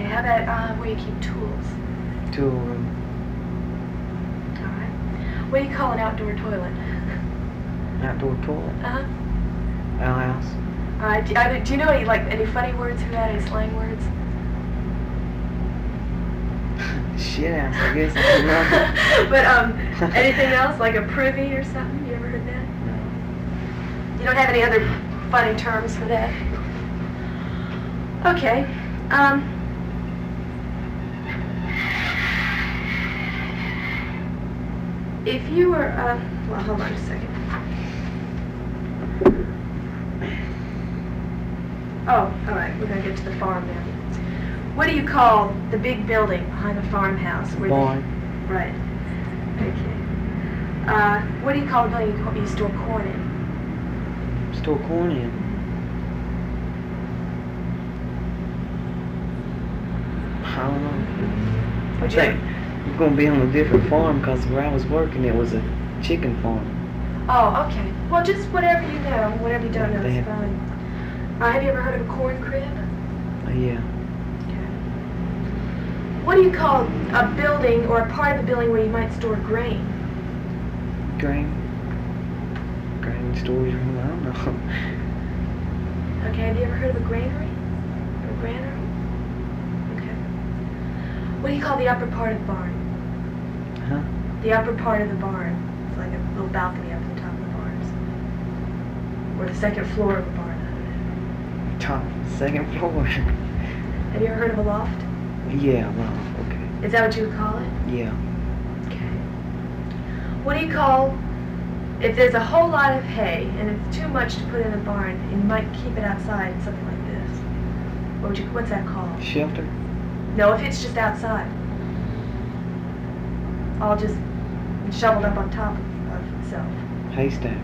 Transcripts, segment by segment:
how about where you keep tools? Tool room. Alright. What do you call an outdoor toilet? Outdoor toilet. Uh-huh. Outhouse. Alright, do you know any funny words for that, any slang words? Shit house, I guess. I don't know. But, anything else, like a privy or something? You ever heard that? No. You don't have any other funny terms for that? Okay. If you were, well, hold on a second. Oh, all right, we're gonna get to the farm now. What do you call the big building behind the farmhouse? Barn. Right. Okay. What do you call the building you store corn in? Store corn in. I don't know. I think we're going to be on a different farm because where I was working it was a chicken farm. Oh, okay. Well, just whatever you know, whatever you don't know They is have- fine. Have you ever heard of a corn crib? Yeah. Okay. What do you call a building or a part of the building where you might store grain? Grain storage room. I don't know. Okay, have you ever heard of a granary? Or a granary? Okay. What do you call the upper part of the barn? Huh? The upper part of the barn. It's like a little balcony up at the top of the barns. Or the second floor of the barn. Top, second floor. Have you ever heard of a loft? Yeah, well, okay. Is that what you would call it? Yeah. Okay. What do you call if there's a whole lot of hay and it's too much to put in the barn and you might keep it outside, something like this? What's that called? Shelter? No, if it's just outside. All just shoveled up on top of itself. Haystack.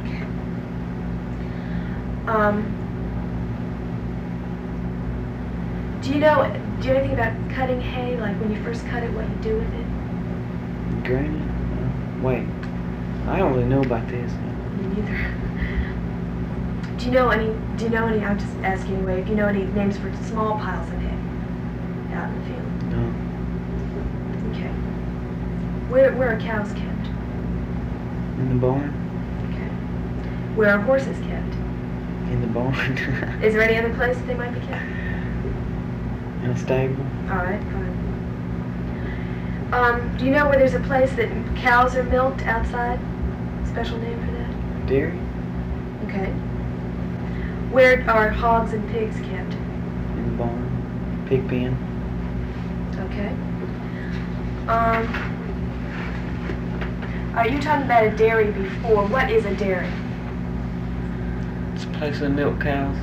Do you know anything about cutting hay? Like when you first cut it, what you do with it? Granny? Wait. I don't really know about this. Me neither. Do you know any, I'm just asking anyway, if you know any names for small piles of hay out in the field? No. Okay. Where are cows kept? In the barn? Okay. Where are horses kept? In the barn. Is there any other place that they might be kept? In a stable. Alright, fine. Do you know where there's a place that cows are milked outside? Special name for that? Dairy? Okay. Where are hogs and pigs kept? In the barn. Pig pen. Okay. You talking about a dairy before. What is a dairy? It's a place to milk cows.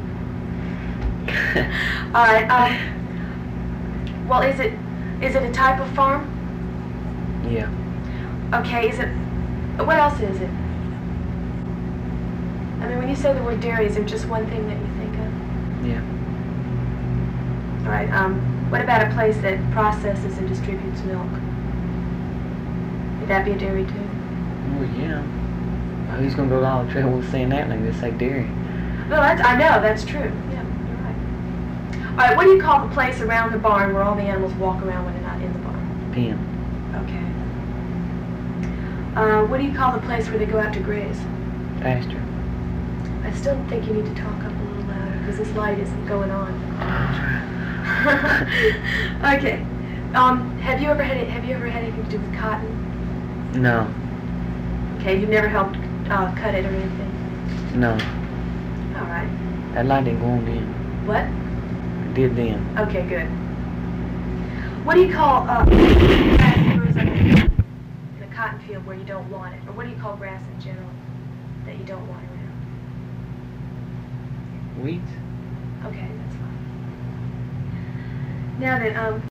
Alright, well, is it a type of farm? Yeah. Okay, what else is it? I mean, when you say the word dairy, is there just one thing that you think of? Yeah. Alright, what about a place that processes and distributes milk? Would that be a dairy too? Well, yeah. Who's gonna go to all the trouble with saying that and they just say dairy? No, I know, that's true. Yeah, you're right. Alright, what do you call the place around the barn where all the animals walk around when they're not in the barn? Pen. Okay. What do you call the place where they go out to graze? Pasture. I still think you need to talk up a little louder because this light isn't going on. Okay. Have you ever had anything to do with cotton? No. Okay, you've never helped cut it or anything? No. All right. That light didn't go on then. What? It did then. Okay, good. What do you call grass that grows up in a cotton field where you don't want it? Or what do you call grass in general that you don't want around? Weeds? Okay, that's fine. Now then,